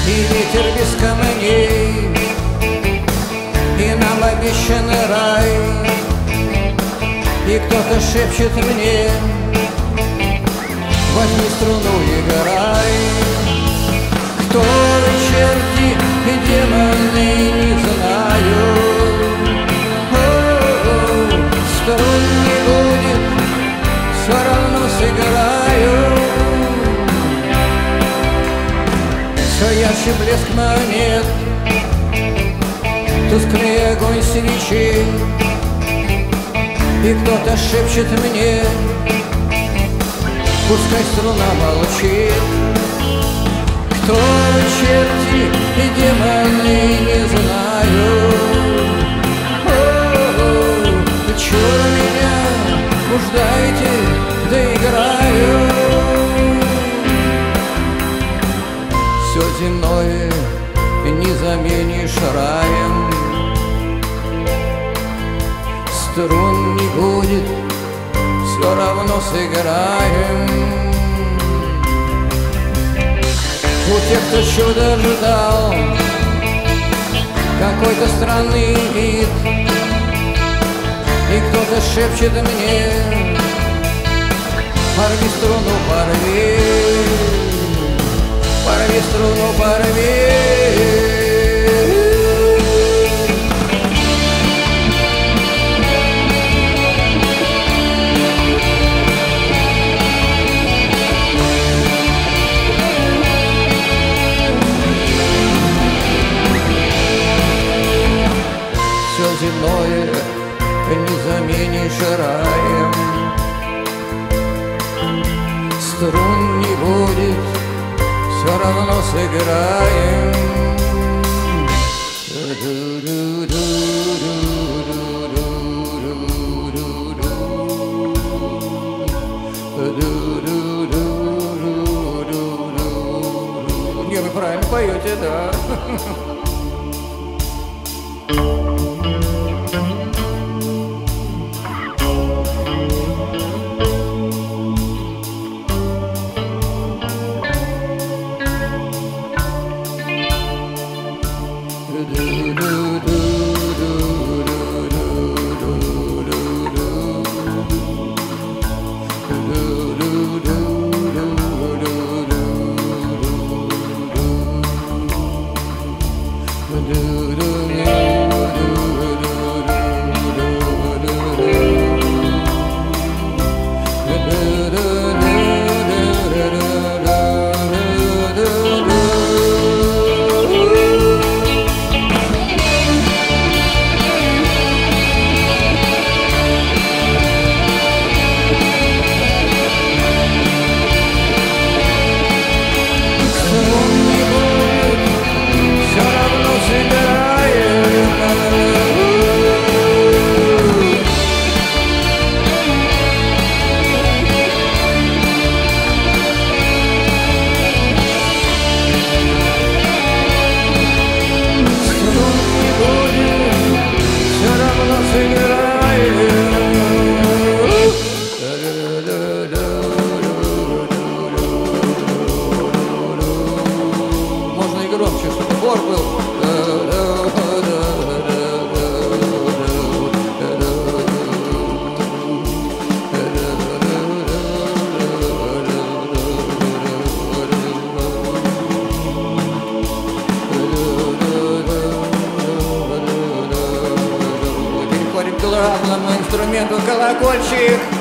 и ветер без камней, и нам обещанный рай. И кто-то шепчет мне: возьми струну и играй. Кто черти и демоны, не знаю. Струн не будет, все равно сыграю. Все ярче блеск монет, тусклее огонь свечей, и кто-то шепчет мне: пускай струна молчит. Кто черти и демоны, не знаю. Чё меня ждайте, доиграю. Все земное не заменишь раем. Струн не будет, все равно сыграем. У тех, кто чудо ждал, какой-то странный вид, и кто-то шепчет мне: порви струну, порви, порви струну, порви. Все земное не заменишь раем. Струн не будет, все равно сыграем. Не, вы правильно поете, да. Громче, чтобы хор был. Переходим к главному инструменту — колокольчик.